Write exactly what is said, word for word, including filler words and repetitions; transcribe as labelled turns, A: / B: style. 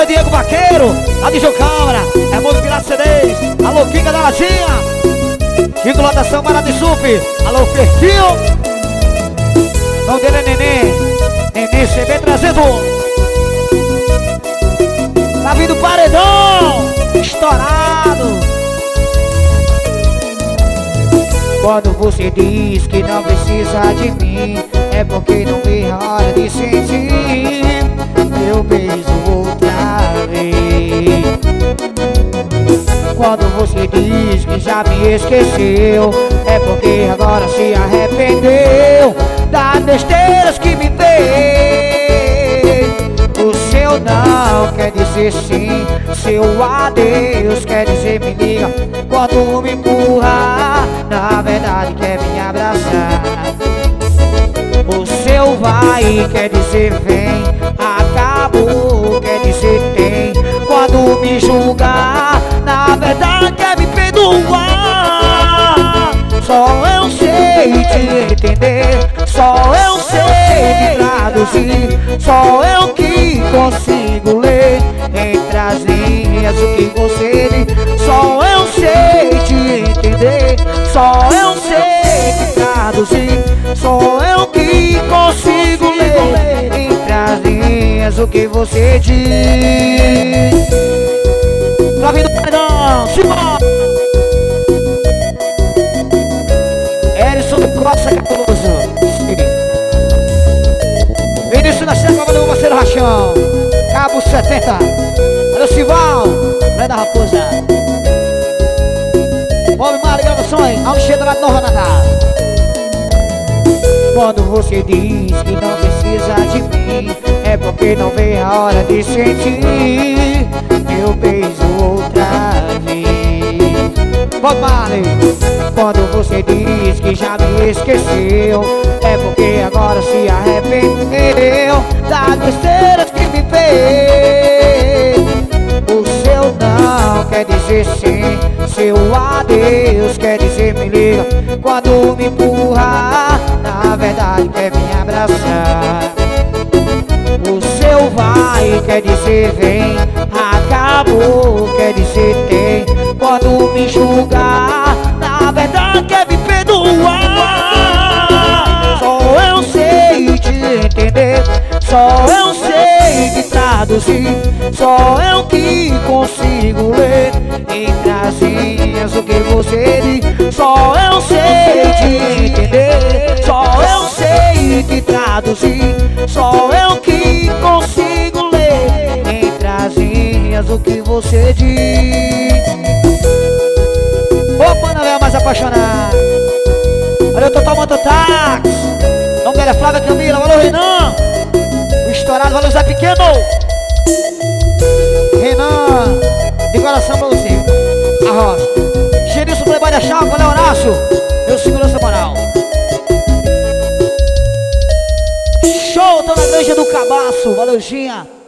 A: parceiro Diego Vaqueiro, lá de João Câmara, é música Pirata C Ds. Alô, Kinga da Latinha, Kiko Lotação, Parada de Sup. Alô, Fertinho, o nome dele é Nenê, Nenê C B trazendo. Tá vindo paredão, estourado. Quando você diz que não precisa de mim, é porque não vê a hora de sentir meu beijo outra vez. Quando você diz que já me esqueceu, é porque agora se arrependeu das besteiras que me fez. O seu não quer dizer sim, seu adeus quer dizer me liga. Quando me empurra, na verdade quer me abraçar. O seu vai quer dizer vem, acabou quer dizer tem. Quando me julgar, na verdade quer me perdoar. Só eu sei te entender, só eu sei te traduzir, só eu que consigo ler entre as linhas o que você diz. Só eu sei te entender, só eu sei te traduzir, só eu que consigo ler entre as linhas o que você diz. Tá vindo o paredão, Simão Erison Costa Capuloso, Vinícius da Serra, valeu, parceiro Rachão, Cabo setenta, valeu, Sival, Lé da Raposa, Bob Mário, gravações, Alexandre lá de Nova Natal. Quando você diz que não precisa de mim, é porque não vê a hora de sentir meu beijo outra vez. Bob Marley. Quando você diz que já me esqueceu, é porque agora se arrependeu das besteiras que me fez. O seu não quer dizer sim, seu adeus quer dizer me liga. Quando me empurra, na verdade quer me abraçar. O seu vai quer dizer vem, acabou quer dizer tem. Quando me julgar, na verdade quer me perdoar. Só eu sei te entender, só eu sei te traduzir, só eu que consigo ler entre as linhas o que você diz. Só eu sei te entender, só eu sei te traduzir, só eu que consigo ler entre as linhas o que você diz. Opa, não é mais apaixonado. Valeu, Total Mototáxi. O nome dela é Flávia Camila. Valeu, Renan. O estourado, valeu, Zé Pequeno. Renan, de coração pra você. Arrocha. Xerilson Playboy da Chave, valeu, Horácio. Meu segurança moral. Show, tô na igreja do Cabaço. Valeu, Ginha.